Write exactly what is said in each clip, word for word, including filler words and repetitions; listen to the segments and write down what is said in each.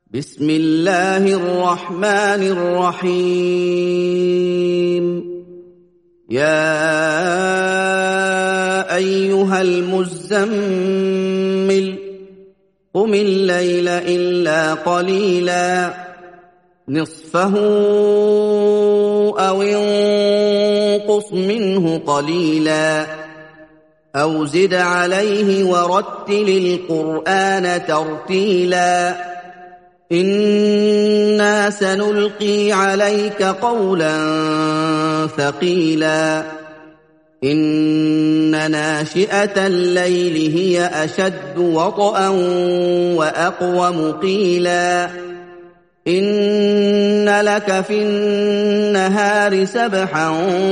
بسم الله الرحمن الرحيم يا أيها المزمل قم الليل إلا قليلا نصفه أو انقص منه قليلا أو زد عليه ورتل القرآن ترتيلا إنا سنلقي عليك قولا ثقيلا إن ناشئة الليل هي أشد وطئا وأقوم قيلا إن لك في النهار سبحا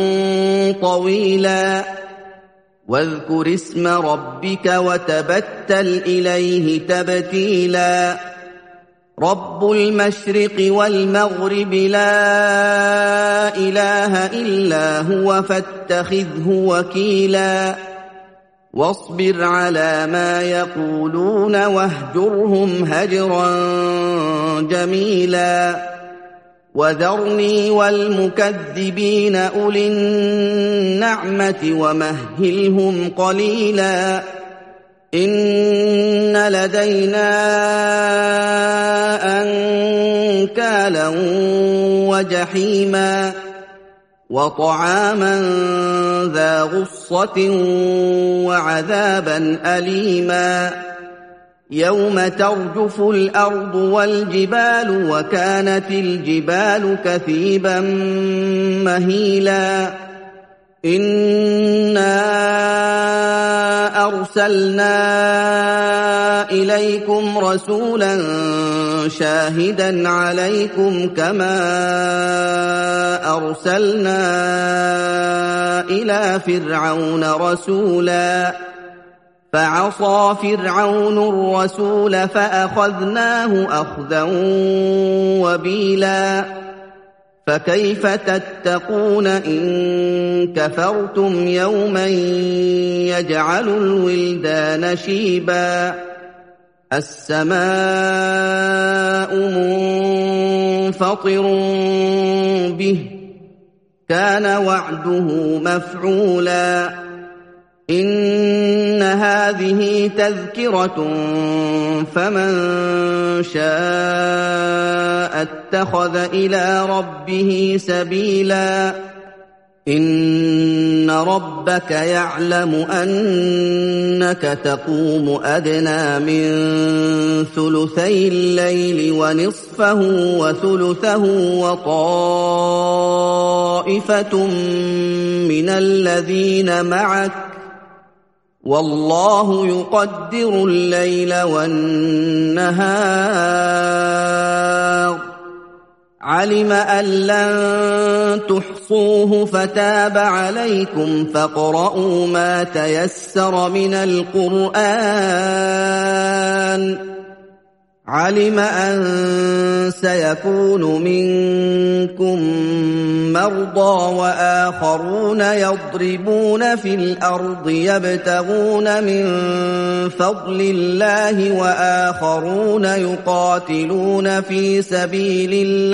طويلا واذكر اسم ربك وتبتل إليه تبتيلا رب المشرق والمغرب لا إله إلا هو فاتخذه وكيلا واصبر على ما يقولون واهجرهم هجرا جميلا وذرني والمكذبين أولي النعمة ومهلهم قليلا إن لدينا أنكالا وجحيما وطعاما ذا غصة وعذابا أليما يوم ترجف الأرض والجبال وكانت الجبال كثيبا مهيلا إنا أرسلنا إليكم رسولا شاهدا عليكم كما أرسلنا إلى فرعون رسولا فعصى فرعون الرسول فأخذناه أخذا وبيلا فكيف تتقون إن كفرتم يوما يجعل الولدان شيبا السماء منفطر به كان وعده مفعولا إن هذه تذكرة فمن شاء اتخذ إلى ربه سبيلا إن ربك يعلم أنك تقوم أدنى من ثلثي الليل ونصفه وثلثه وطائفة من الذين معك والله يقدر الليل والنهار علم أن لن تحصوه فتاب عليكم فاقرؤوا ما تيسر من القرآن علم أن سيكون منكم مرضى وآخرون يضربون في الأرض يبتغون من فضل الله وآخرون يقاتلون في سبيل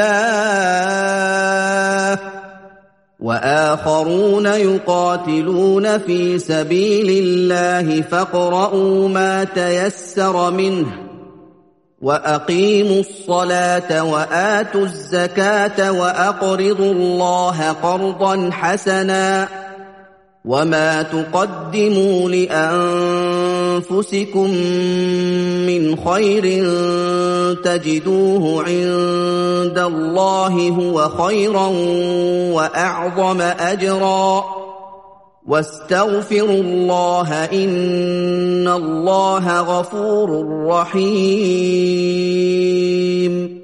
الله وآخرون يقاتلون في سبيل الله فاقرؤوا ما تيسر منه وأقيموا الصلاة وآتوا الزكاة وأقرضوا الله قرضا حسنا وما تقدموا لأنفسكم من خير تجدوه عند الله هو خيرا وأعظم أجرا واستغفروا الله إن الله غفور رحيم